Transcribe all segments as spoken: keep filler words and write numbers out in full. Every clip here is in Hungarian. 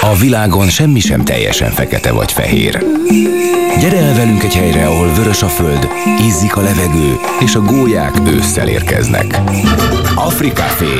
A világon semmi sem teljesen fekete vagy fehér. Gyere el velünk egy helyre, ahol vörös a föld, ízzik a levegő, és a gólyák ősszel érkeznek. Africafé.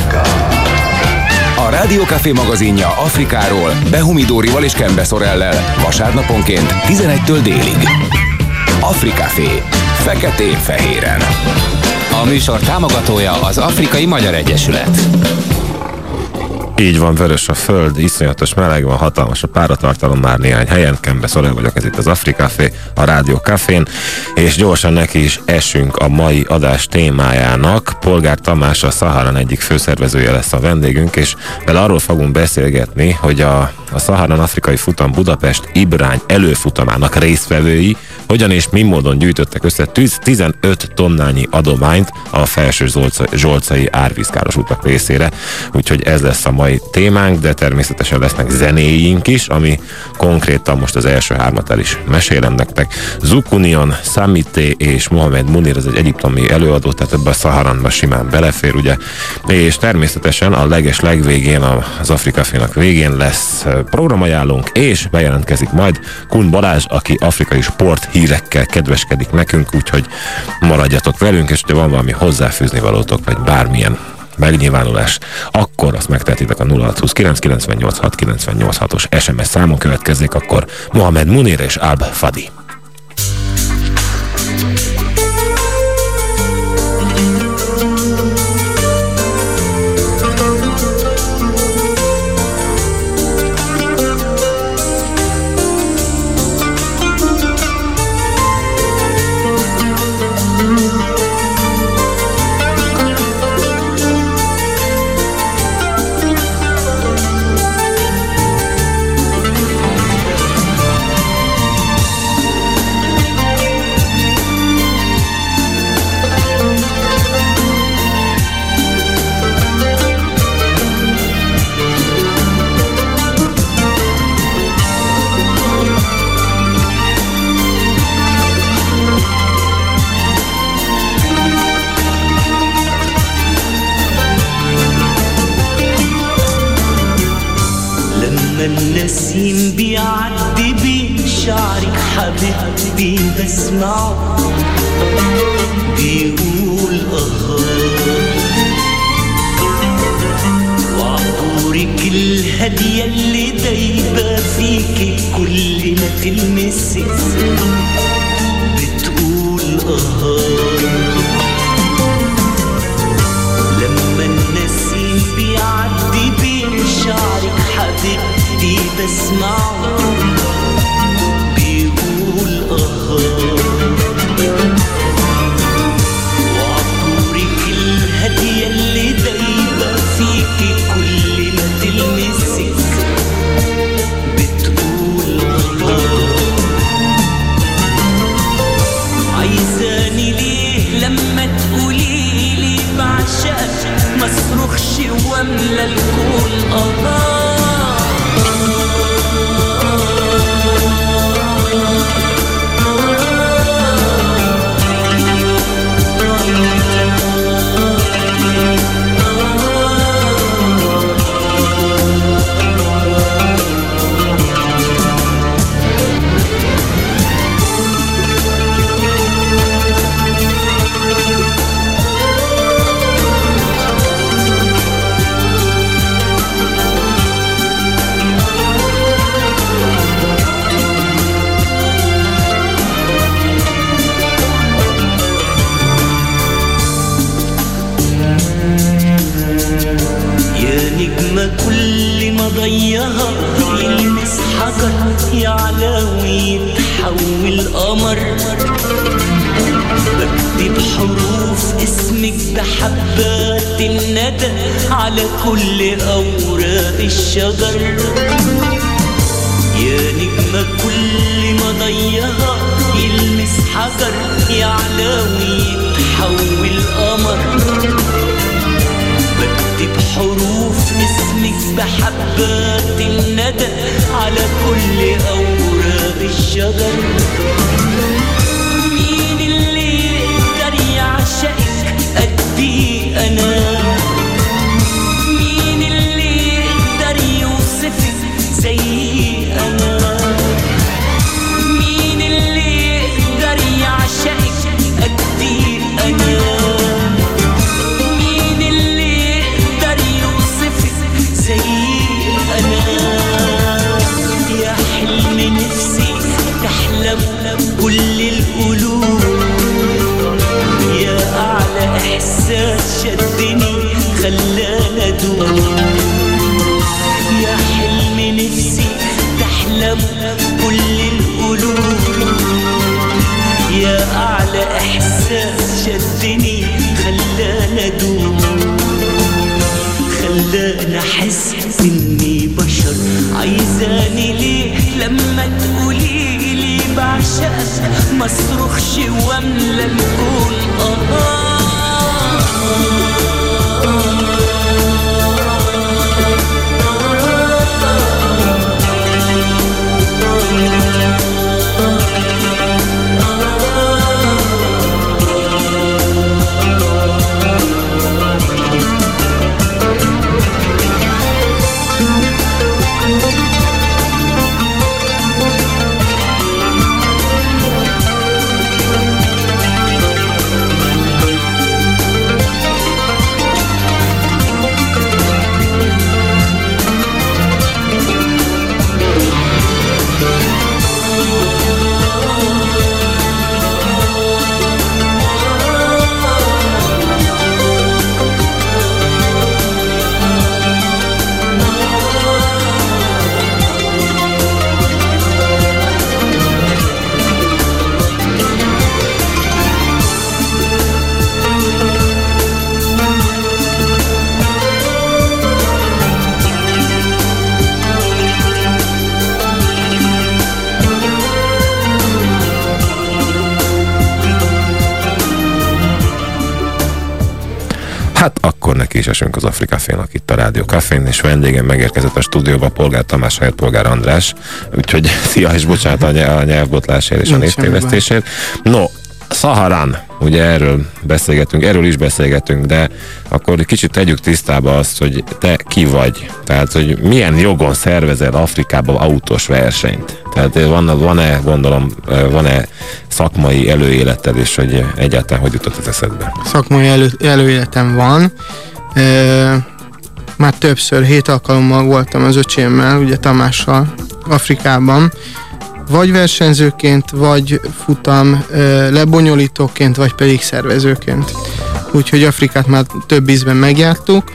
A Rádió Café magazinja Afrikáról Behumi Dórival és Kembe Szorellel vasárnaponként tizenegytől délig. Africafé. Feketén-fehéren. A műsor támogatója az Afrikai Magyar Egyesület. Így van, vörös a föld, iszonyatos meleg van, hatalmas a páratartalom már néhány helyen. Kembe Szorell vagyok, ez itt az Africafé, a Rádió Cafén, és gyorsan neki is esünk a mai adás témájának. Polgár Tamás, a Szaharan egyik főszervezője lesz a vendégünk, és vele arról fogunk beszélgetni, hogy a, a Szaharan Afrikai Futam Budapest Ibrány előfutamának résztvevői hogyan és mi módon gyűjtöttek össze tizenöt tonnányi adományt a Felső Zsolcai árvízkáros utak részére. Úgyhogy ez lesz a mai témánk, de természetesen lesznek zenéink is, ami konkrétan most az első hármat el is mesélem nektek. Zukunion, Samité és Mohamed Munir, ez egy egyiptomi előadó, tehát ebbe a Szaharanba simán belefér, ugye? És természetesen a leges legvégén, az Africafénak végén lesz programajánlónk, és bejelentkezik majd Kun Balázs, aki afrikai sport hírekkel kedveskedik nekünk, úgyhogy maradjatok velünk, és ha van valami hozzáfűzni valótok, vagy bármilyen megnyilvánulás, akkor azt megtehetitek a nulla hat húsz kilenc kilencvennyolc hat kilencvennyolc hatos es em es számon következik, akkor Mohamed Munir és Alb Fadi. النسيم بيعدي بين شعرك حبيبتي بسمعه بيقول آه وعطورك الهدية اللي دايبة فيكي كل ما تلمسك بتقول آه لما النسيم بيعدي بين شعرك حبيبتي بسمعه بيقول آه وعطورك الهدية اللي دايبة فيكي كل ما تلمسك بتقول آه عايزاني ليه لما تقوليلي بعشقك ما صرخش واملى الكون آه كل ما ضيها يلمس حجر يعلى ويتحول قمر بكتب حروف اسمك بحبات الندى على كل أوراق الشجر يا نجمة كل ما ضيها يلمس حجر يعلى ويتحول قمر بكتب حروف اسمك بحبات الندى على كل أوراق الشجر مين اللي يقدر يعشقك قدي أنا مين اللي يقدر يوصفك زي اعشقك ما اصرخش واملى الكون آه. Hát akkor neki is esünk az Afrikafénak itt a Rádió Cafén, és vendégem megérkezett a stúdióba Polgár Tamás helyett Polgár András, úgyhogy szia, és bocsánat a, ny- a nyelvbotlásért és a névtévesztésért. No, Szaharán, ugye erről beszélgetünk, erről is beszélgetünk, de akkor kicsit tegyük tisztába azt, hogy te ki vagy. Tehát, hogy milyen jogon szervezel Afrikába autós versenyt. Tehát van, van-e, gondolom, van-e szakmai előéleted, és hogy egyáltalán hogy jutott az eszedbe? Szakmai elő, előéletem van. E, már többször, hét alkalommal voltam az öcsémmel, ugye Tamással Afrikában. Vagy versenyzőként, vagy futam e, lebonyolítóként, vagy pedig szervezőként. Úgyhogy Afrikát már több ízben megjártuk,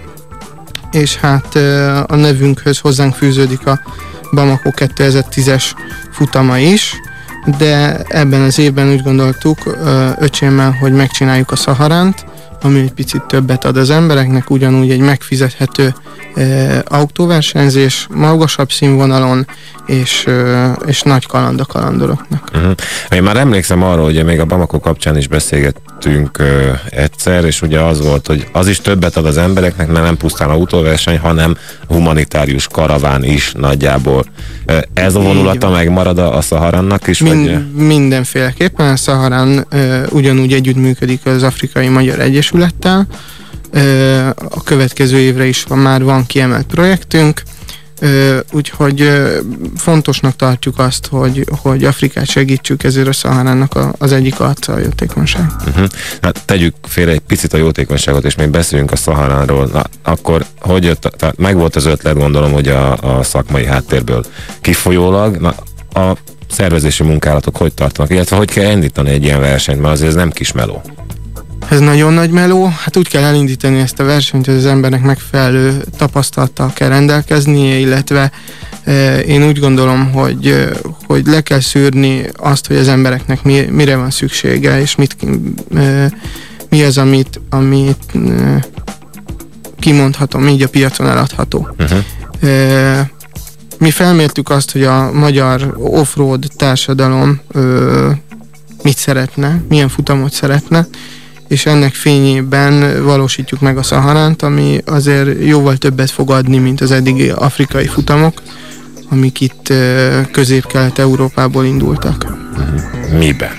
és hát e, a nevünkhöz hozzánk fűződik a Bamako kétezer-tízes futama is, de ebben az évben úgy gondoltuk e, öcsémmel, hogy megcsináljuk a Szaharánt, ami egy picit többet ad az embereknek, ugyanúgy egy megfizethető e, autóversenyzés, magasabb színvonalon, és, e, és nagy kaland a kalandoroknak. Uh-huh. Én már emlékszem arra, hogy még a Bamako kapcsán is beszélgettünk uh, egyszer, és ugye az volt, hogy az is többet ad az embereknek, mert nem pusztán autóverseny, hanem humanitárius karaván is nagyjából. Uh, ez a vonulata megmarad a, a Szaharánnak is? Min- vagy? Mindenféleképpen a Szaharán uh, ugyanúgy együttműködik az Afrikai Magyar Egyesülettel. Uh, a következő évre is van, már van kiemelt projektünk, uh, úgyhogy uh, fontosnak tartjuk azt, hogy, hogy Afrikát segítsük, ezért a Szaharánnak a, az egyik arca a jótékonyság. Uh-huh. Hát tegyük félre egy picit a jótékonyságot, és még beszéljünk a Szaharánról. Na, akkor hogy jött, tehát megvolt az ötlet, gondolom, hogy a, a szakmai háttérből kifolyólag. Na, a szervezési munkálatok hogy tartanak, illetve hogy kell indítani egy ilyen versenyt, mert azért ez nem kis meló. Ez nagyon nagy meló, hát úgy kell elindítani ezt a versenyt, hogy az embernek megfelelő tapasztalattal kell rendelkeznie, illetve e, én úgy gondolom, hogy, e, hogy le kell szűrni azt, hogy az embereknek mi, mire van szüksége, és mit, e, mi az, amit, amit e, kimondhatom, így a piacon eladható. Uh-huh. E, mi felmértük azt, hogy a magyar off-road társadalom e, mit szeretne, milyen futamot szeretne, és ennek fényében valósítjuk meg a Szaharánt, ami azért jóval többet fog adni, mint az eddigi afrikai futamok, amik itt Közép-Kelet-Európából indultak. Miben?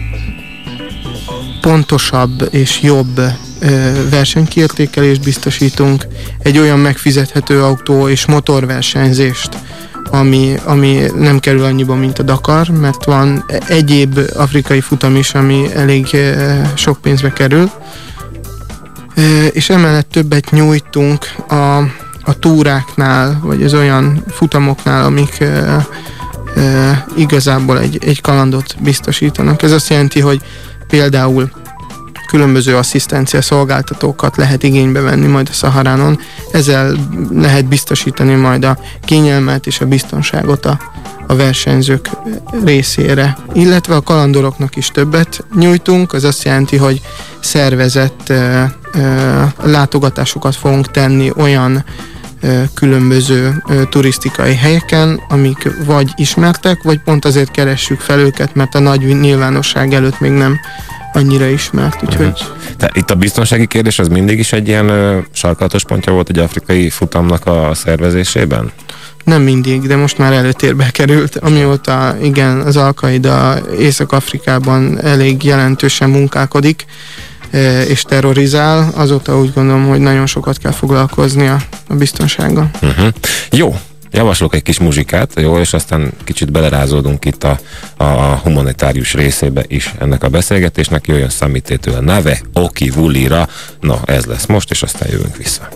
Pontosabb és jobb versenykiértékelést biztosítunk, egy olyan megfizethető autó és motorversenyzést, ami, ami nem kerül annyiba, mint a Dakar, mert van egyéb afrikai futam is, ami elég e, sok pénzbe kerül. E, és emellett többet nyújtunk a, a túráknál, vagy az olyan futamoknál, amik e, e, igazából egy, egy kalandot biztosítanak. Ez azt jelenti, hogy például különböző asszisztencia szolgáltatókat lehet igénybe venni majd a Szaharánon. Ezzel lehet biztosítani majd a kényelmet és a biztonságot a, a versenyzők részére. Illetve a kalandoroknak is többet nyújtunk, az azt jelenti, hogy szervezett e, e, látogatásokat fogunk tenni olyan különböző turisztikai helyeken, amik vagy ismertek, vagy pont azért keressük fel őket, mert a nagy nyilvánosság előtt még nem annyira ismert, úgyhogy... De itt a biztonsági kérdés az mindig is egy ilyen ö, sarkalatos pontja volt egy afrikai futamnak a szervezésében? Nem mindig, de most már előtérbe került, amióta igen, az Al-Qaida Észak-Afrikában elég jelentősen munkálkodik, és terrorizál, azóta úgy gondolom, hogy nagyon sokat kell foglalkozni a, a biztonsággal. Uh-huh. Jó, javaslok egy kis muzsikát, jó, és aztán kicsit belerázódunk itt a, a humanitárius részébe is ennek a beszélgetésnek. Jöjjön Samitétől Nave Oki Vulira, no ez lesz most, és aztán jövünk vissza.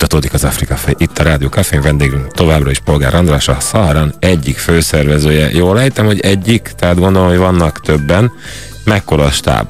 Folytatódik az Afrika Café. Itt a Rádió Cafén, vendégünk továbbra is Polgár András, a Szaharán egyik főszervezője. Jól ejtem, hogy egyik, tehát gondolom, hogy vannak többen. Mekkora a stáb?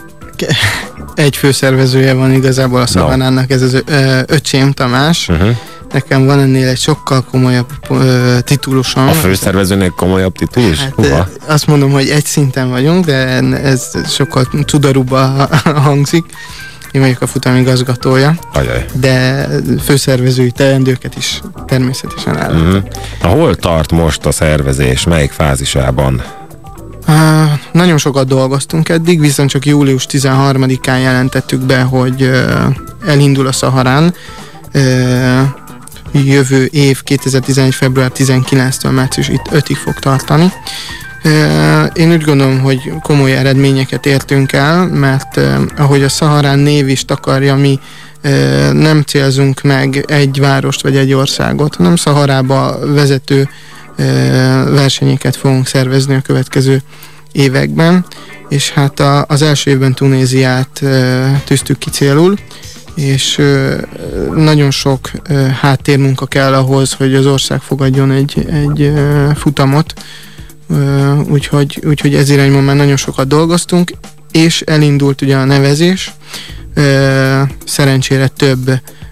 Egy főszervezője van igazából a Szaharánnak, ez az ö, öcsém Tamás. Uh-huh. Nekem van ennél egy sokkal komolyabb ö, titulusom. A főszervezőnél komolyabb titulus? Hát, ö, azt mondom, hogy egy szinten vagyunk, de ez sokkal tudarúbban hangzik. Én vagyok a futamigazgatója, Ajaj. de főszervezői teendőket is természetesen elláttam. Uh-huh. Na, hol tart most a szervezés? Melyik fázisában? Uh, nagyon sokat dolgoztunk eddig, viszont csak július tizenharmadikán jelentettük be, hogy uh, elindul a Szaharán. Uh, jövő év kétezer-tizenegy. február tizenkilencedikétől március ötödikéig fog tartani. Uh, én úgy gondolom, hogy komoly eredményeket értünk el, mert uh, ahogy a Szaharán név is takarja, mi uh, nem célzunk meg egy várost vagy egy országot, hanem Szaharába vezető uh, versenyeket fogunk szervezni a következő években, és hát a, az első évben Tunéziát uh, tűztük ki célul, és uh, nagyon sok uh, háttérmunka kell ahhoz, hogy az ország fogadjon egy, egy uh, futamot, uh, úgyhogy, úgyhogy ez irányban már nagyon sokat dolgoztunk, és elindult ugye a nevezés. Uh, szerencsére több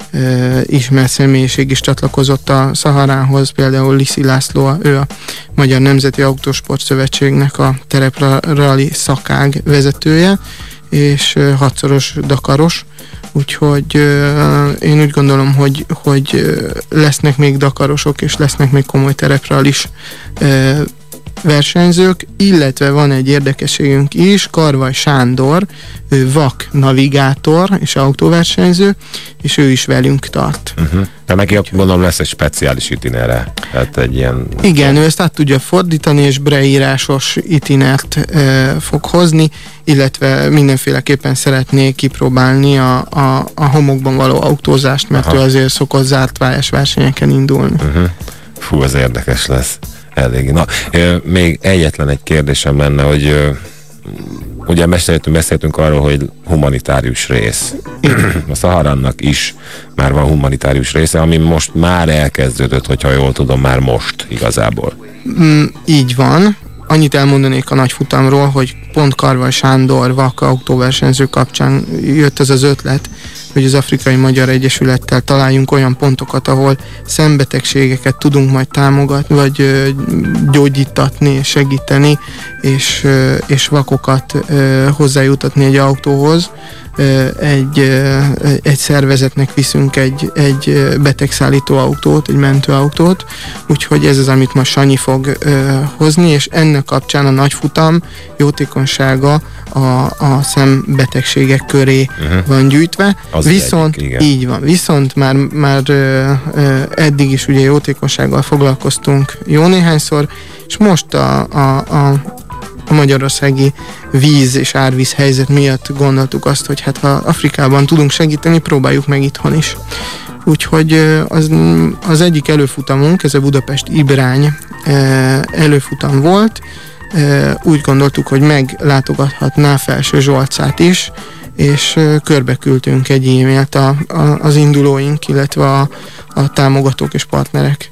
uh, ismert személyiség is csatlakozott a Szaharánhoz, például Liszi László, ő a Magyar Nemzeti Autósport Szövetségnek a tereprali szakág vezetője, és uh, hatszoros dakaros, úgyhogy uh, én úgy gondolom, hogy, hogy uh, lesznek még dakarosok, és lesznek még komoly terepralis uh, versenyzők, illetve van egy érdekességünk is, Karvaj Sándor, ő vak navigátor és autóversenyző, és ő is velünk tart. Uh-huh. De neki gondolom lesz egy speciális itinere, tehát egy ilyen... Igen, ő ezt át tudja fordítani, és breírásos itinert e, fog hozni, illetve mindenféleképpen szeretné kipróbálni a, a, a homokban való autózást, mert Aha. ő azért szokott zárt pályás versenyeken indulni. Uh-huh. Fú, ez érdekes lesz. Elég. Na, még egyetlen egy kérdésem lenne, hogy ugye beszéltünk, beszéltünk arról, hogy humanitárius rész. A Szaharánnak is már van humanitárius része, ami most már elkezdődött, hogyha jól tudom, már most igazából. Mm, így van. Annyit elmondanék a nagyfutamról, hogy pont Karvaj Sándor vak autóversenyző kapcsán jött ez az ötlet, hogy az Afrikai Magyar Egyesülettel találjunk olyan pontokat, ahol szembetegségeket tudunk majd támogatni, vagy ö, gyógyítatni, segíteni, és, ö, és vakokat ö, hozzájutatni egy autóhoz. Ö, egy, ö, egy szervezetnek viszünk egy, egy betegszállító autót, egy mentőautót, úgyhogy ez az, amit most Sanyi fog ö, hozni, és ennek kapcsán a nagyfutam jótékonysága a, a szembetegségek köré uh-huh. van gyűjtve. Az viszont, egyik, így van, viszont már, már ö, ö, eddig is ugye jótékonysággal foglalkoztunk jó néhányszor, és most a, a, a, a magyarországi víz és árvíz helyzet miatt gondoltuk azt, hogy hát ha Afrikában tudunk segíteni, próbáljuk meg itthon is. Úgyhogy az, az egyik előfutamunk, ez a Budapest Ibrány előfutam volt, úgy gondoltuk, hogy meglátogathatná Felső Zsolcát is, és körbe küldtünk egy e-mailt a, a, az indulóink, illetve a, a támogatók és partnerek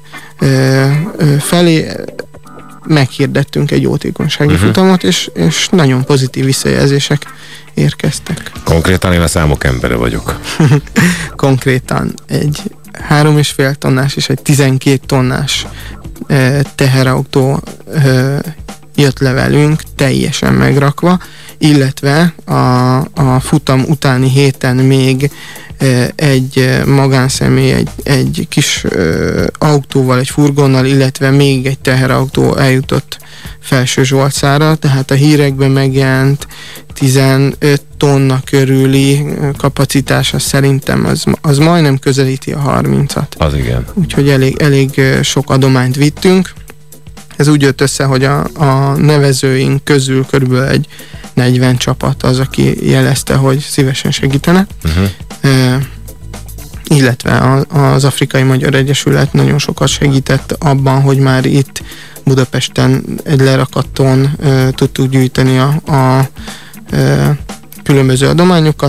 felé. Meghirdettünk egy jótékonysági uh-huh. futamot, és, és nagyon pozitív visszajelzések érkeztek. Konkrétan én a számok embere vagyok. Konkrétan egy három és fél tonnás és egy tizenkét tonnás e, teherautó e, jött le velünk, teljesen megrakva, illetve a, a futam utáni héten még e, egy magánszemély, egy, egy kis e, autóval, egy furgonnal, illetve még egy teherautó eljutott Felső Zsolcára, tehát a hírekben megjelent tizenöt tonna körüli kapacitása szerintem az, az majdnem közelíti a harmincat. Az igen. Úgyhogy elég, elég sok adományt vittünk. Ez úgy jött össze, hogy a, a nevezőink közül körülbelül egy negyven csapat az, aki jelezte, hogy szívesen segítene. Uh-huh. E, illetve a, az Afrikai Magyar Egyesület nagyon sokat segített abban, hogy már itt Budapesten egy lerakaton e, tudtuk gyűjteni a, a e, különböző adományokat,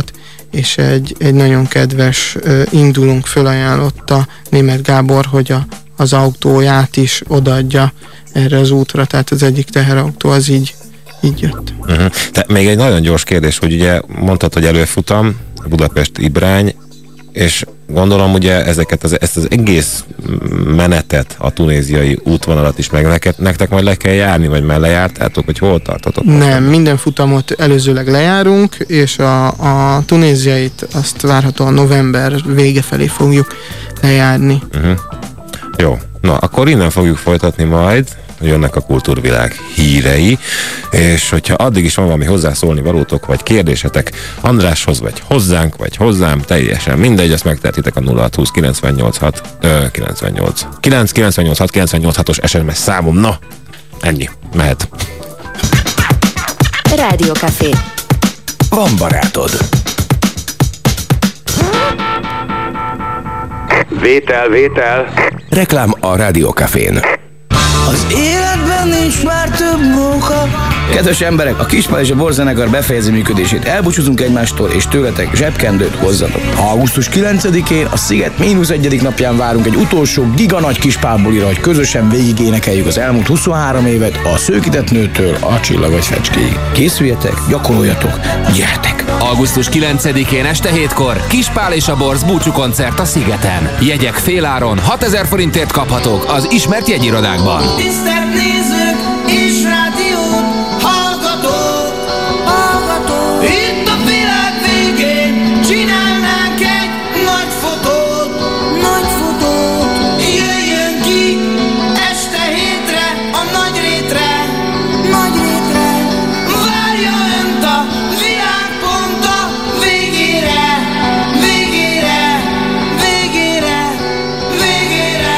és egy, egy nagyon kedves ö, indulunk fölajánlotta Németh Gábor, hogy a, az autóját is odaadja erre az útra, tehát az egyik teherautó az így, így jött. Uh-huh. Te, még egy nagyon gyors kérdés, hogy ugye mondtad, hogy előfutam, Budapest-Ibrány, és gondolom ugye ezeket az, ezt az egész menetet, a tunéziai útvonalat is meg neked, nektek majd le kell járni, vagy mellé jártátok, hogy hol tartotok? Nem, minden futamot előzőleg lejárunk, és a, a tunéziait azt várhatóan november vége felé fogjuk lejárni. Uh-huh. Jó, na akkor innen fogjuk folytatni majd, jönnek a kultúrvilág hírei, és hogyha addig is van valami hozzászólni valótok, vagy kérdésetek Andráshoz, vagy hozzánk, vagy hozzám, teljesen mindegy, ezt megtehetitek a nulla hat húsz kilencvennyolc kilencvennyolc kilenc kilencvennyolc hat kilencvennyolc hatos es em es számom. Na, ennyi, mehet. Rádió Café. Van barátod. Vétel, vétel. Reklám a Rádió Cafén. Az életben nincs már több munka. Kedves emberek, a Kispál és a Borzenekar befejezi működését. Elbúcsúzunk egymástól, és tőletek zsebkendőt hozzatok. augusztus kilencedikén a Sziget mínusz egyedik napján várunk egy utolsó giganagy Kispál bulira, hogy közösen végigénekeljük az elmúlt huszonhárom évet a szőkített nőtől a csillagot fecskéig. Készüljetek, gyakoroljatok, gyertek! augusztus kilencedikén este hétkor Kispál és a Borz búcsúkoncert a Szigeten. Jegyek féláron hatezer forintért kaphatók az ismert jegyirodákban. Tisztelt nézők és rádió hallgatók, hallgatók. Itt a világ végén csinálnánk egy nagy fotót, nagy fotót. Jöjjön ki este hétre a nagy rétre, nagy rétre. Várja önt a világ pont a végére, végére, végére, végére.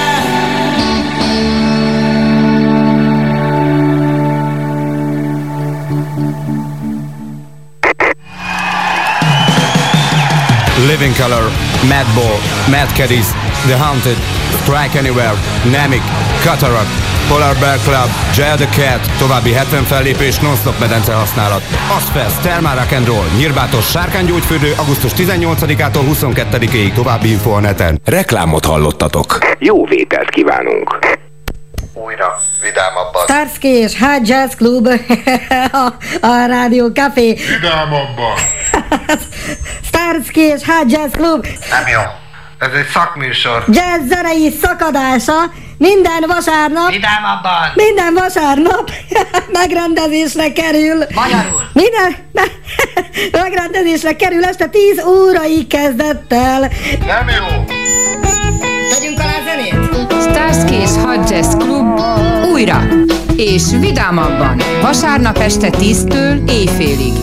Living Color, Madball, Mad Caddies, The Haunted, Strike Anywhere, Namek, Cataract, Polar Bear Club, Jaya the Cat, további hetven fellépés, non-stop medence használat. Azfest, Thelma Rock and Roll, Nyírbátor sárkánygyógyfürdő, augusztus tizennyolcadikától huszonkettedikéig, további info a neten. Reklámot hallottatok. Jó vételt kívánunk. Újra, vidámabban. Starsky és Hot Jazz Club a, a Rádió Café. Vidámabban. Starsky és Hot Jazz Club. Nem jó. Ez egy szakműsor. Jazz zenei szakadása minden vasárnap. Vidámabban. Minden vasárnap megrendezésre kerül. Magyarul. Minden me- megrendezésre kerül este tíz óraig kezdettel. Nem jó. Tegyünk alá zenét. Starsky és Hot Jazz Club újra és vidámabban. Vasárnap este tíztől éjfélig.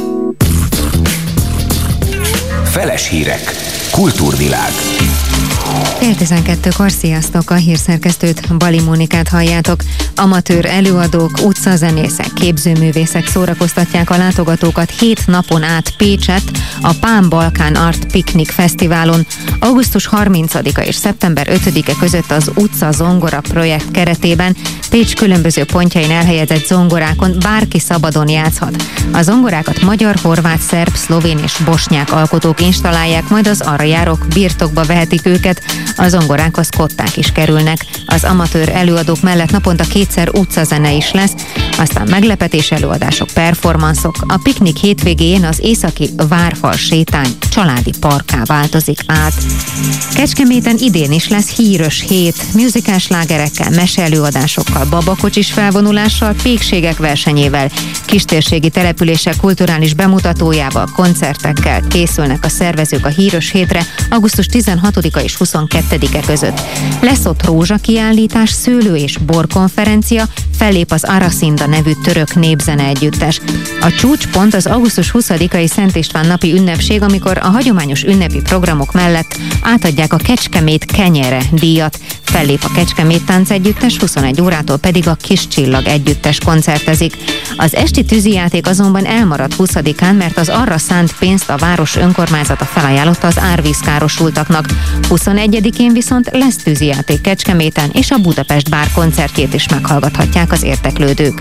Feles hírek. Kultúrvilág. Fél tizenkettőkor sziasztok, a hírszerkesztőt, Bali Mónikát halljátok. Amatőr előadók, utcazenészek, képzőművészek szórakoztatják a látogatókat hét napon át Pécsett a Pán Balkán Art Picnic Fesztiválon. augusztus harmincadika és szeptember ötödike között az Utca Zongora projekt keretében Pécs különböző pontjain elhelyezett zongorákon bárki szabadon játszhat. A zongorákat magyar, horvát, szerb, szlovén és bosnyák alkotók installálják, majd az arra járók birtokba vehetik őket, a zongorákhoz kották is kerülnek. Az amatőr előadók mellett naponta kétszer utcazene is lesz, aztán meglepetés előadások, performanszok. A piknik hétvégén az északi Várfal sétány családi parkká változik át. Kecskeméten idén is lesz hírös hét, musicál slágerekkel, meseelőadásokkal, babakocsis felvonulással, pékségek versenyével, kistérségi települések kulturális bemutatójával, koncertekkel készülnek a szervezők a hírös hétre augusztus tizenhatodika és huszonkettedike között. Lesz ott rózsakiállítás, szőlő- és borkonferencia, fellép az Arasinda nevű török népzene együttes. A csúcspont az augusztus huszadikai Szent István napi ünnepség, amikor a hagyományos ünnepi programok mellett átadják a Kecskemét kenyere díjat. Fellép a Kecskemét Táncegyüttes, huszonegy órától pedig a Kis Csillag együttes koncertezik. Az esti tűzijáték azonban elmaradt huszadikán, mert az arra szánt pénzt a város önkormányzata felajánlotta az árvízkárosultaknak. huszonegyedikén viszont lesz tűzijáték Kecskeméten, és a Budapest Bár koncertjét is meghallgathatják az érdeklődők.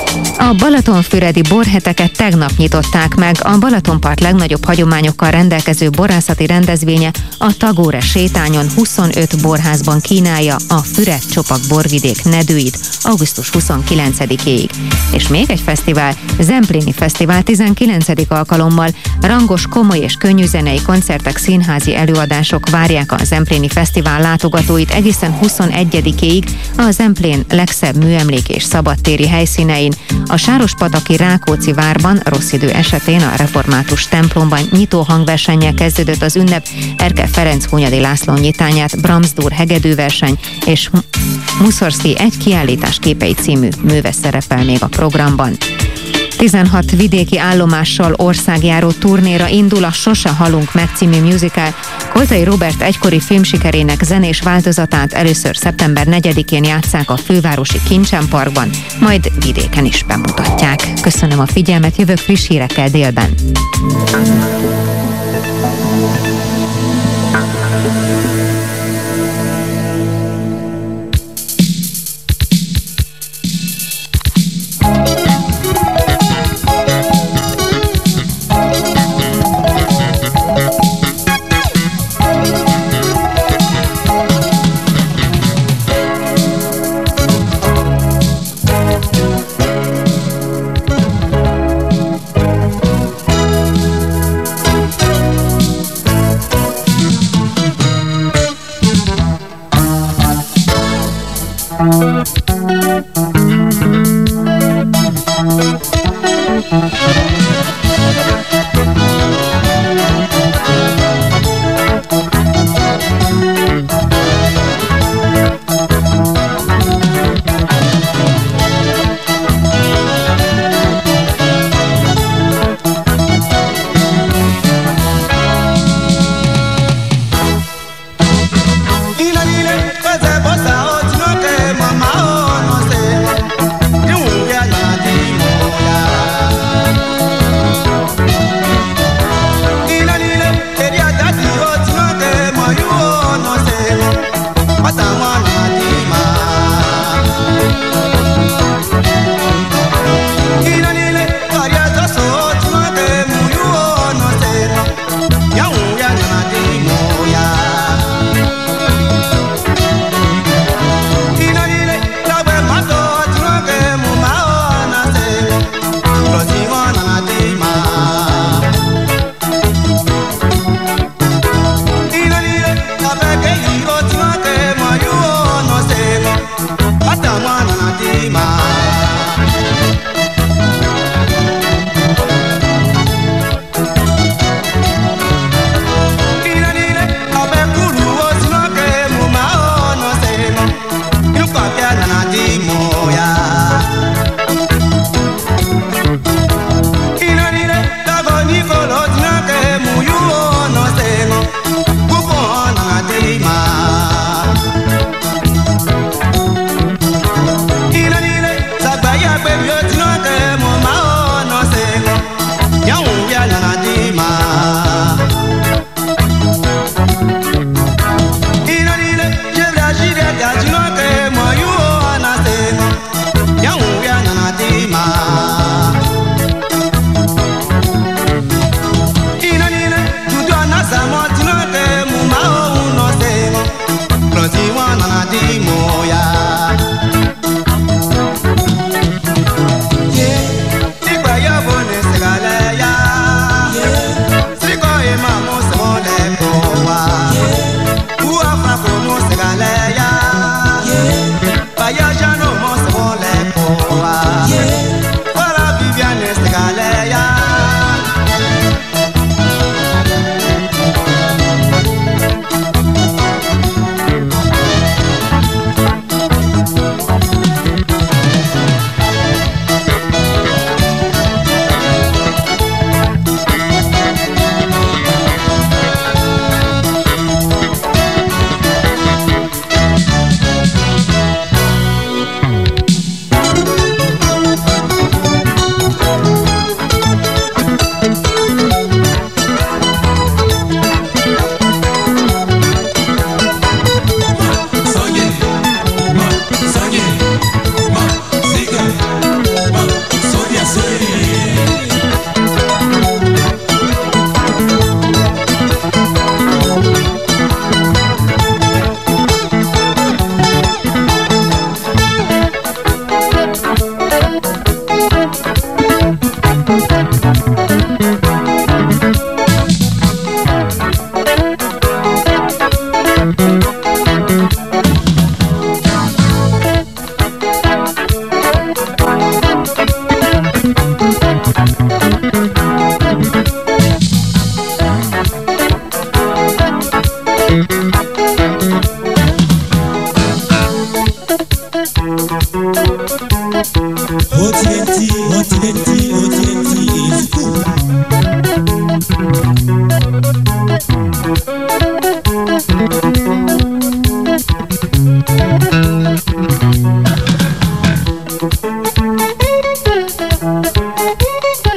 A Balatonfüredi borheteket tegnap nyitották meg. A Balatonpart legnagyobb hagyományokkal rendelkező borászati rendezvénye a Tagóre sétányon huszonöt borházban kínálja a Füred-Csopak borvidék nedűit augusztus huszonkilencedikéig. És még egy fesztivál, Zempléni Fesztivál tizenkilencedik alkalommal. Rangos, komoly és könnyű zenei koncertek, színházi előadások várják a Zempléni Fesztivál látogatóit egészen huszonegyedikéig a Zemplén legszebb műemlék és szabadtéri helyszínein. A Sárospataki Rákóczi várban rossz idő esetén a református templomban nyitó hangversennyel kezdődött az ünnep. Erkel Ferenc Hunyadi László nyitányát Brahms-Dúr hegedűverseny és Muszorszky egy kiállítás képei című műve szerepel még a programban. tizenhat vidéki állomással országjáró turnéra indul a Sose halunk meg című musical. Koltai Róbert egykori filmsikerének zenés változatát először szeptember negyedikén játsszák a fővárosi Kincsen Parkban, majd vidéken is bemutatják. Köszönöm a figyelmet, jövök friss hírekkel délben. Mama, oh, no sé, you, yeah, yeah, yeah.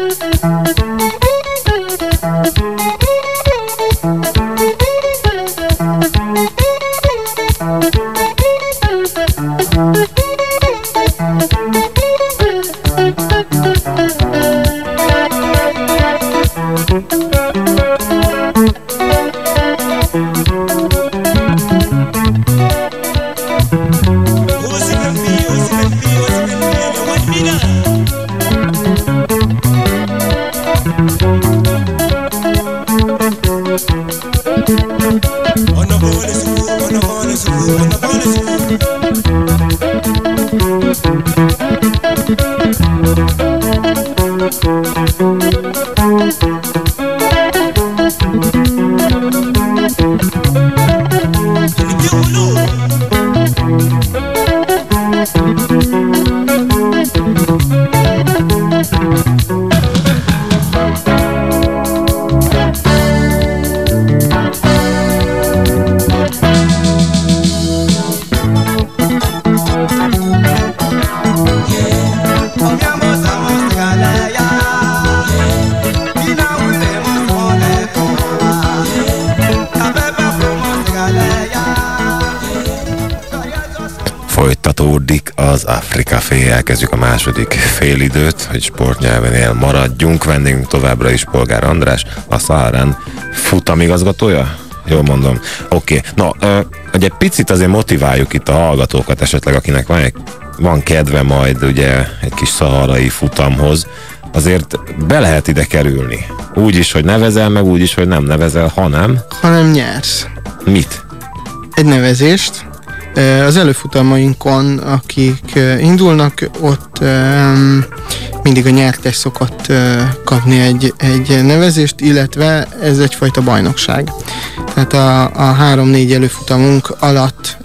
Folytatódik az Afrika Café, elkezdjük a második félidőt, hogy sportnyelvenél maradjunk. Vendégünk továbbra is Polgár András, a Szaharán futamigazgatója? Jól mondom. Oké. Okay. No, uh, ugye picit azért motiváljuk itt a hallgatókat, esetleg akinek van, van kedve majd ugye egy kis szaharai futamhoz, azért be lehet ide kerülni. Úgy is, hogy nevezel, meg úgy is, hogy nem nevezel, hanem... Hanem nyersz. Mit? Egy nevezést. Az előfutamainkon, akik indulnak, ott um, mindig a nyertes szokott uh, kapni egy, egy nevezést, illetve ez egyfajta bajnokság. Tehát a, a három-négy előfutamunk alatt,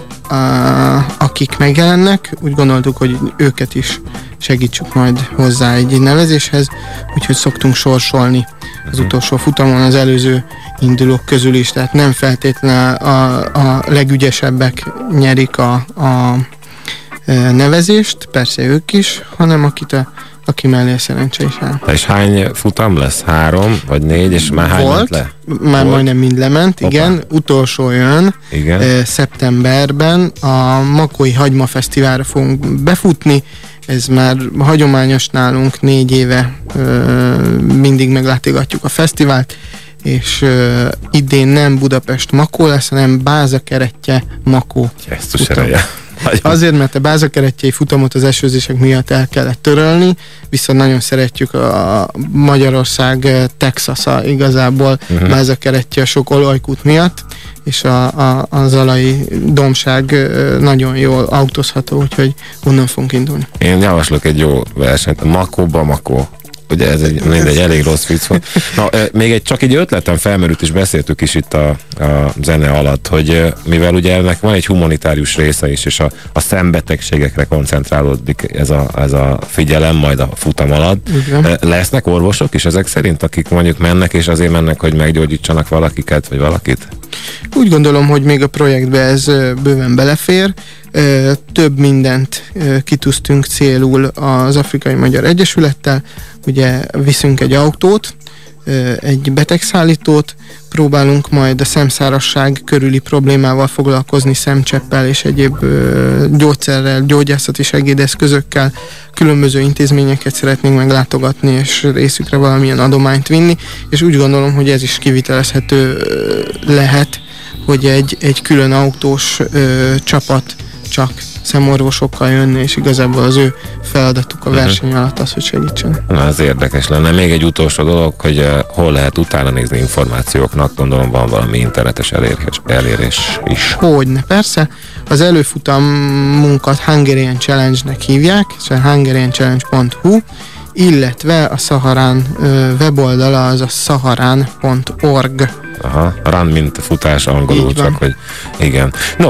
uh, akik megjelennek, úgy gondoltuk, hogy őket is segítsük majd hozzá egy nevezéshez, úgyhogy szoktunk sorsolni az utolsó futamon az előző indulók közül is, tehát nem feltétlenül a, a legügyesebbek nyerik a, a nevezést, persze ők is, hanem akit a, aki mellé a szerencse is áll. És hány futam lesz? Három vagy négy, és már hány Volt, ment le? Már Volt. majdnem mind lement, Opa. igen. Utolsó jön igen. E, szeptemberben a Makói Hagyma Fesztiválra fogunk befutni. Ez már hagyományos nálunk, négy éve e, mindig meglátogatjuk a fesztivált, és uh, idén nem Budapest Makó lesz, hanem Bázakeretje Makó. Azért, mert a Bázakeretjei futamot az esőzések miatt el kellett törölni, viszont nagyon szeretjük a Magyarország Texasa igazából uh-huh. Bázakeretje sok olajkút miatt, és a, a, a zalai dombság nagyon jól autózható, úgyhogy onnan fogunk indulni. Én javaslok egy jó versenyt, Makóba Makó. Ugye ez egy, mindegy, elég rossz vicc van. Na, még egy, csak egy ötletem felmerült, és beszéltük is itt a, a zene alatt, hogy mivel ugye ennek van egy humanitárius része is, és a, a szembetegségekre koncentrálódik ez a, ez a figyelem majd a futam alatt. Igen. Lesznek orvosok is ezek szerint, akik mondjuk mennek, és azért mennek, hogy meggyógyítsanak valakiket, vagy valakit? Úgy gondolom, hogy még a projektbe ez bőven belefér. Több mindent kitűztünk célul az Afrikai Magyar Egyesülettel. Ugye viszünk egy autót, egy betegszállítót, próbálunk majd a szemszárasság körüli problémával foglalkozni, szemcseppel és egyéb gyógyszerrel, gyógyászati segédeszközökkel, különböző intézményeket szeretnénk meglátogatni, és részükre valamilyen adományt vinni, és úgy gondolom, hogy ez is kivitelezhető lehet, hogy egy, egy külön autós ö, csapat csak szemorvosokkal jönne, és igazából az ő feladatuk a verseny uh-huh. alatt az, hogy segítsen. Na, ez érdekes lenne. Még egy utolsó dolog, hogy uh, hol lehet utána nézni információknak, gondolom van valami internetes elérés, elérés is. Hogyne, persze. Az előfutamunkat Hungarian Challenge-nek hívják, szóval hungarian challenge pont hu, illetve a Szaharán uh, weboldala az a szaharán pont org. Aha, run mint futás angolul, csak hogy igen. No,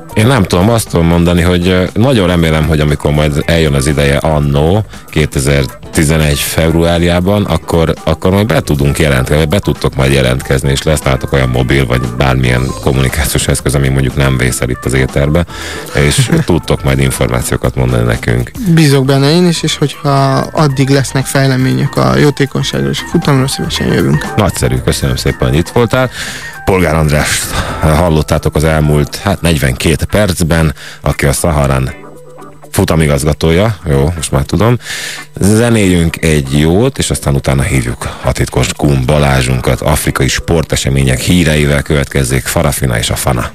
Én nem tudom, azt tudom mondani, hogy nagyon remélem, hogy amikor majd eljön az ideje annó kétezer-tizenegy februárjában, akkor, akkor majd be tudunk jelentkezni, vagy be tudtok majd jelentkezni, és lesz nálatok olyan mobil, vagy bármilyen kommunikációs eszköz, ami mondjuk nem vészel itt az éterbe, és tudtok majd információkat mondani nekünk. Bízok benne én is, és hogyha addig lesznek fejlemények a jótékonyságról és a futamról, szívesen jövünk. Nagyszerű, köszönöm szépen, hogy itt voltál. Polgár Andrást hallottátok az elmúlt hát negyvenkét percben, aki a Szaharán futamigazgatója, jó, most már tudom. Zenéljünk egy jót, és aztán utána hívjuk a titkos Kun Balázsunkat, afrikai sportesemények híreivel következzék Farafina és a Fana.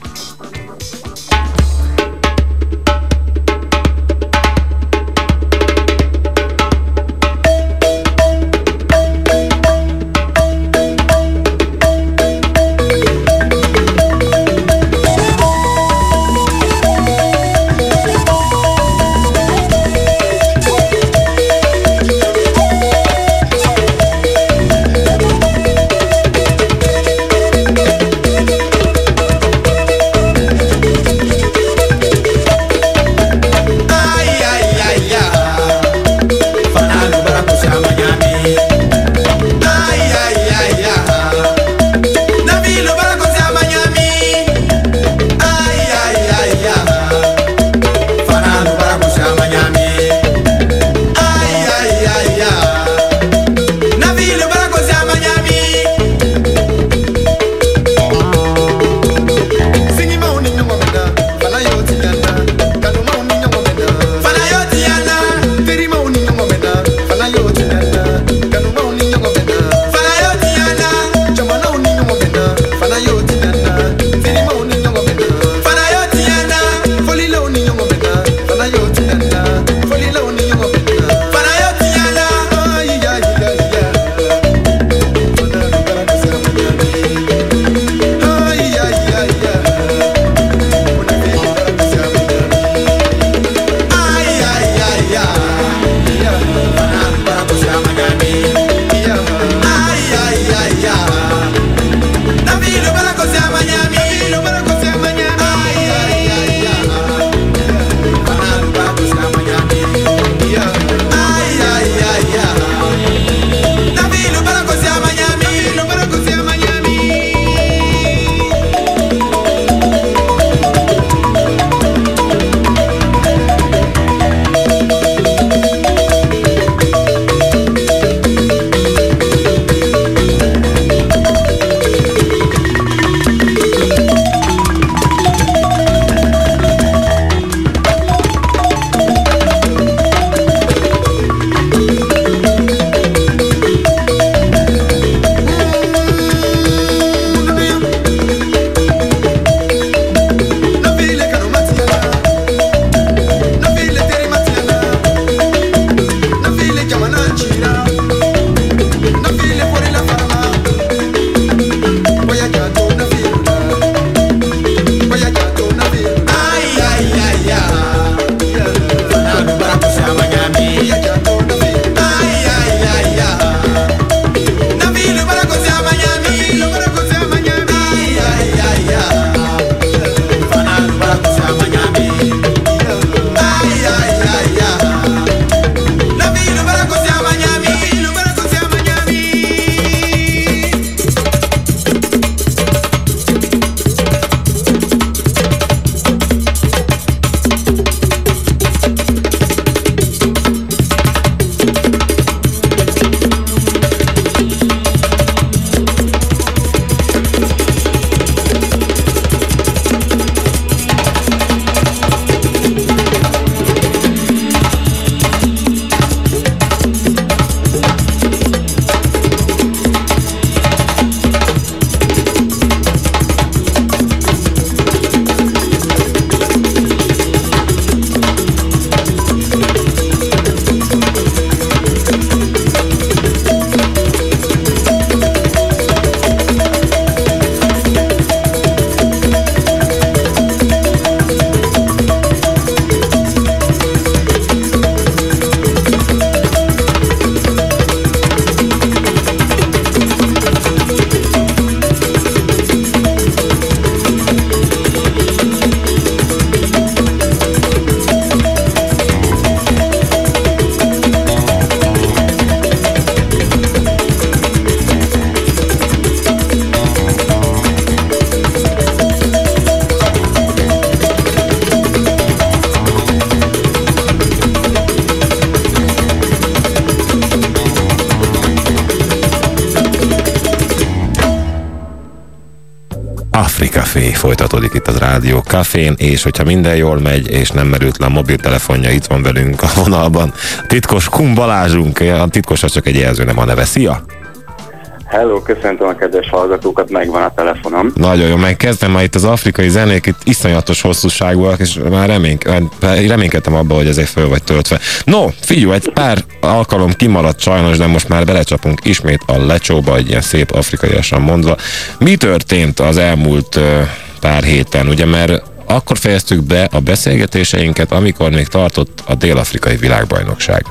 Afrikafé folytatódik itt az Rádió Cafén, és hogyha minden jól megy, és nem merült le a mobiltelefonja, itt van velünk a vonalban titkos Kun Balázsunk, a titkos az csak egy jelző, nem a neve. Szia! Hello, köszöntöm a kedves hallgatókat, megvan a telefonom. Nagyon jó, megkezdem már itt az afrikai zenék, itt iszonyatos hosszúságúak, és már reménk, reménykedtem abba, hogy ezért föl vagy töltve. No, figyelj, egy pár alkalom kimaradt sajnos, de most már belecsapunk ismét a lecsóba, egy ilyen szép afrikaiasan mondva. Mi történt az elmúlt uh, pár héten, ugye, mert akkor fejeztük be a beszélgetéseinket, amikor még tartott a dél-afrikai világbajnokság.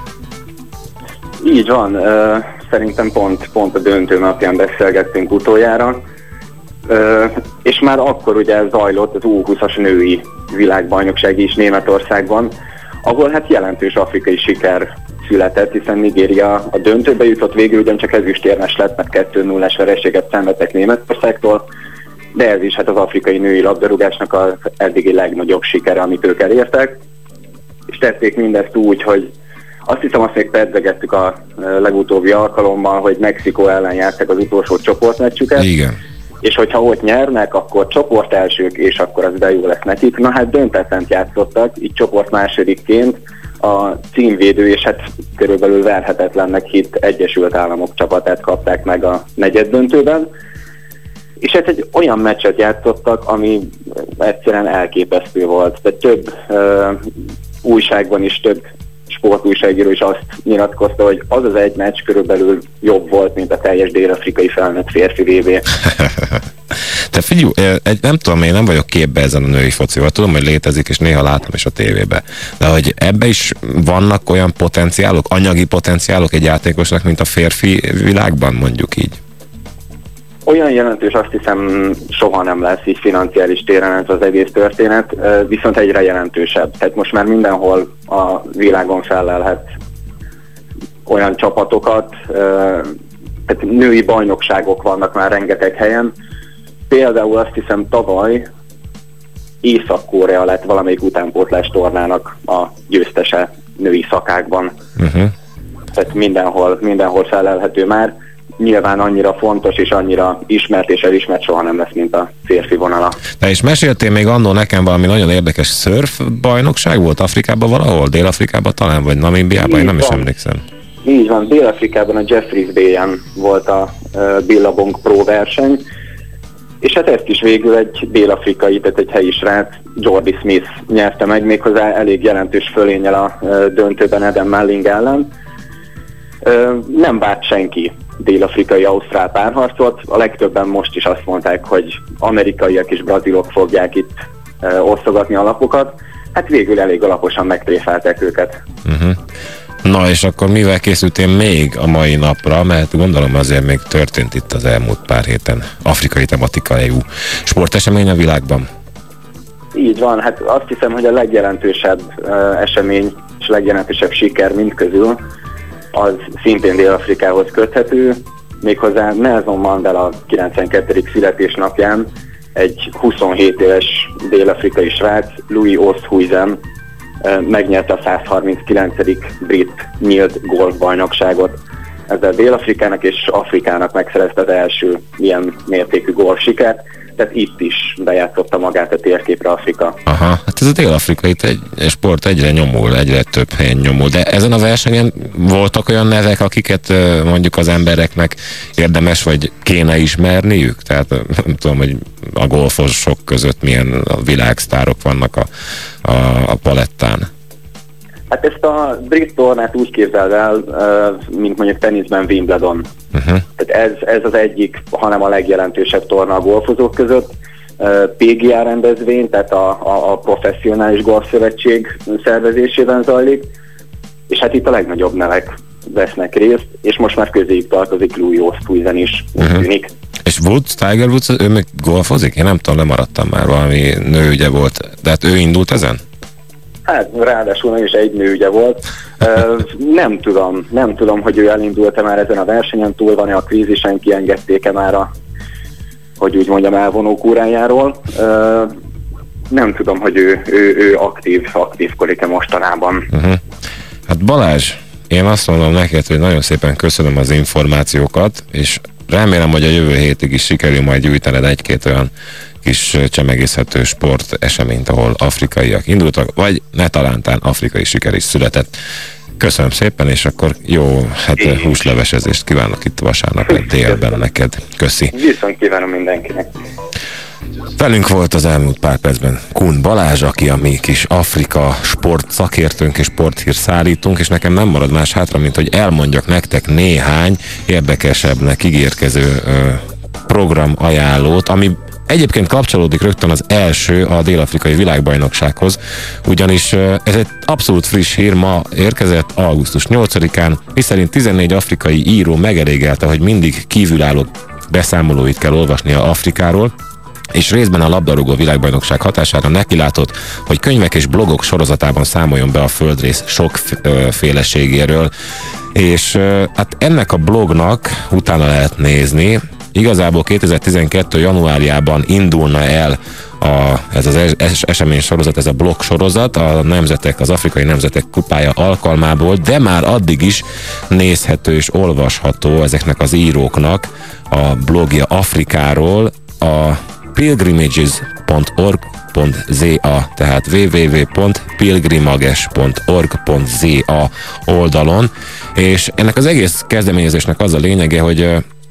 Így van, uh, szerintem pont, pont a döntő napján beszélgettünk utoljára, uh, és már akkor ugye zajlott az U húszas női világbajnokság is Németországban, ahol hát jelentős afrikai siker született, hiszen Nigéria a döntőbe jutott, végül ugyancsak ezüstérmes lett, mert kettő nullás vereséget szenvedtek Németországtól, de ez is hát az afrikai női labdarúgásnak az eddigi legnagyobb sikere, amit ők elértek, és tették mindezt úgy, hogy azt hiszem, azt még pedzegettük a legutóbbi alkalommal, hogy Mexikó ellen játszák az utolsó csoportmeccsüket. Igen. És hogyha ott nyernek, akkor csoport elsők, és akkor az de jó lesz nekik. Na hát döntetlent játszottak, így csoport másodikként a címvédő, és hát körülbelül verhetetlennek hitt Egyesült Államok csapatát kapták meg a negyeddöntőben. És hát egy olyan meccset játszottak, ami egyszerűen elképesztő volt. De több uh, újságban is, több sportújságíró is azt nyilatkozta, hogy az az egy meccs körülbelül jobb volt, mint a teljes dél-afrikai felnőtt férfi vé bé. Te figyelj, egy, nem tudom, én nem vagyok képbe ezen a női focival, tudom, hogy létezik, és néha látom is a tévébe. De hogy ebbe is vannak olyan potenciálok, anyagi potenciálok egy játékosnak, mint a férfi világban, mondjuk így? Olyan jelentős, azt hiszem, soha nem lesz így financiális téren ez az egész történet, viszont egyre jelentősebb. Tehát most már mindenhol a világon fellelhet olyan csapatokat, tehát női bajnokságok vannak már rengeteg helyen. Például azt hiszem tavaly Észak-Korea lett valamelyik utánpótlás tornának a győztese női szakákban. Uh-huh. Tehát mindenhol, mindenhol fellelhető már. Nyilván annyira fontos és annyira ismert és elismert soha nem lesz, mint a férfi vonala. De és meséltél még annól nekem valami nagyon érdekes szörf bajnokság volt Afrikában valahol? Dél-Afrikában talán, vagy Namíbiában? Én nem is emlékszem. Így van, Dél-Afrikában a Jeffreys Bay-en volt a uh, Billabong Pro verseny, és hát ezt is végül egy dél-afrikai, tehát egy helyi srác, Jordi Smith nyerte meg, méghozzá elég jelentős fölénnyel a uh, döntőben Adam Melling ellen. Uh, nem várt senki dél-afrikai-ausztrál párharcot, a legtöbben most is azt mondták, hogy amerikaiak és brazilok fogják itt uh, osztogatni a lapokat, hát végül elég alaposan megtréfálták őket. Uh-huh. Na és akkor mivel készültél még a mai napra, mert gondolom azért még történt itt az elmúlt pár héten afrikai tematikájú sportesemény a világban? Így van, hát azt hiszem, hogy a legjelentősebb uh, esemény és legjelentősebb siker mindközül az szintén Dél-Afrikához köthető, méghozzá Nelson Mandela kilencvenkettedik születésnapján egy huszonhét éves dél-afrikai srác, Louis Oosthuizen megnyerte a százharminckilencedik brit nyílt golfbajnokságot. Ezzel Dél-Afrikának és Afrikának megszerezte az első ilyen mértékű golfsikert, tehát itt is bejátszotta magát a térképre Afrika. Aha, hát ez a dél-afrikai egy sport egyre nyomul, egyre több helyen nyomul, de ezen a versenyen voltak olyan nevek, akiket mondjuk az embereknek érdemes vagy kéne ismerniük? Tehát nem tudom, hogy a golfosok között milyen világsztárok vannak a, a, a palettán. Hát ezt a brit tornát úgy képzeld el, mint mondjuk teniszben Wimbledon. Uh-huh. Tehát ez, ez az egyik, hanem a legjelentősebb torna a golfozók között. pé gé á rendezvény, tehát a, a, a professzionális golfszövetség szervezésében zajlik, és hát itt a legnagyobb nevek vesznek részt, és most már közéjük tartozik Louis Oosthuizen is, úgy uh-huh. tűnik. És Woods, Tiger Woods, ő még golfozik? Én nem tudom, lemaradtam már, valami nőügye volt, de hát ő indult ezen? Hát ráadásul nem is egy nőügye volt. Uh, nem tudom, nem tudom, hogy ő elindult-e már ezen a versenyen, túl van-e a krízisen, kiengedték-e már a, hogy úgy mondjam, elvonó kúrájáról. Uh, nem tudom, hogy ő, ő, ő aktív, aktívkodik-e mostanában. Uh-huh. Hát Balázs, én azt mondom neked, hogy nagyon szépen köszönöm az információkat, és remélem, hogy a jövő hétig is sikerül majd gyűjtened egy-két olyan kis csemegészhető sport eseményt, ahol afrikaiak indultak, vagy ne talántán afrikai siker is született. Köszönöm szépen, és akkor jó, hát húslevesezést kívánok itt vasárnap délben neked. Köszi. Viszont kívánom mindenkinek. Velünk volt az elmúlt pár percben Kun Balázs, aki a mi kis Afrika sport szakértőnk és sporthír szállítunk, és nekem nem marad más hátra, mint hogy elmondjak nektek néhány érdekesebbnek ígérkező ö, program ajánlót, ami egyébként kapcsolódik rögtön az első a dél-afrikai világbajnoksághoz, ugyanis ez egy abszolút friss hír, ma érkezett augusztus nyolcadikán, miszerint tizennégy afrikai író megelégelte, hogy mindig kívülálló beszámolóit kell olvasnia Afrikáról, és részben a labdarúgó világbajnokság hatására nekilátott, hogy könyvek és blogok sorozatában számoljon be a földrész sokféleségéről, és hát ennek a blognak utána lehet nézni. Igazából kétezer-tizenkettő januárjában indulna el a, ez az es- esemény sorozat, ez a blog sorozat a nemzetek, az afrikai nemzetek kupája alkalmából, de már addig is nézhető és olvasható ezeknek az íróknak a blogja Afrikáról, a pilgrimages pont org pont za, tehát double-u double-u double-u pont pilgrimages pont org pont za oldalon, és ennek az egész kezdeményezésnek az a lényege, hogy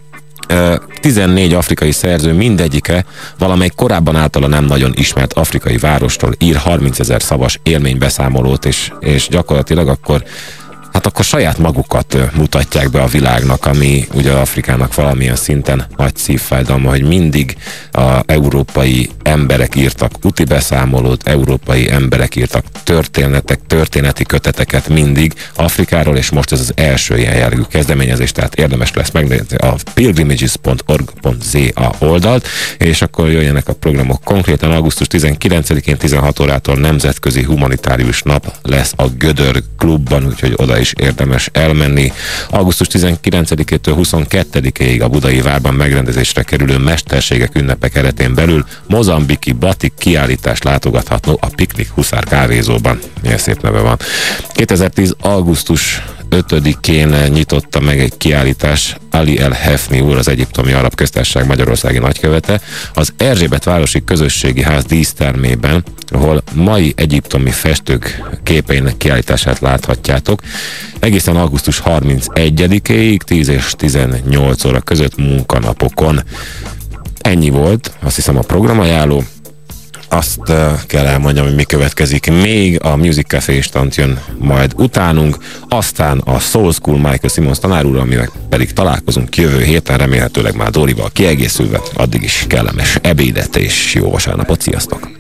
tizennégy afrikai szerző mindegyike valamelyik korábban általa nem nagyon ismert afrikai várostól ír harmincezer szavas élménybeszámolót, és, és gyakorlatilag akkor hát akkor saját magukat mutatják be a világnak, ami ugye Afrikának valamilyen szinten nagy szívfájdalma, hogy mindig a európai emberek írtak úti beszámolót, európai emberek írtak történetek, történeti köteteket mindig Afrikáról, és most ez az első ilyen jellegű kezdeményezés, tehát érdemes lesz megnézni a pilgrimages pont org pont za oldalt, és akkor jöjjenek a programok. Konkrétan augusztus tizenkilencedikén tizenhat órától nemzetközi humanitárius nap lesz a Gödör klubban, úgyhogy oda is érdemes elmenni. augusztus tizenkilencedikétől huszonkettedikéig a Budai Várban megrendezésre kerülő mesterségek ünnepe keretén belül mozambiki batik kiállítást látogatható a Piknik Huszár kávézóban. Milyen szép neve van. kétezer-tíz augusztus ötödikén nyitotta meg egy kiállítás Ali El Hefni úr, az Egyiptomi Arab Köztársaság magyarországi nagykövete, az Erzsébet városi közösségi ház dísztermében, ahol mai egyiptomi festők képeinek kiállítását láthatjátok. Egészen augusztus harmincegyedikéig tíz és tizennyolc óra között munkanapokon. Ennyi volt, azt hiszem, a programajánló. Azt uh, kell elmondjam, hogy mi következik. Még a Music Café instant jön majd utánunk, aztán a Soul School Michael Simons tanár úr, amivel pedig találkozunk jövő héten, remélhetőleg már Dórival kiegészülve. Addig is kellemes ebédet és jó vasárnapot, sziasztok!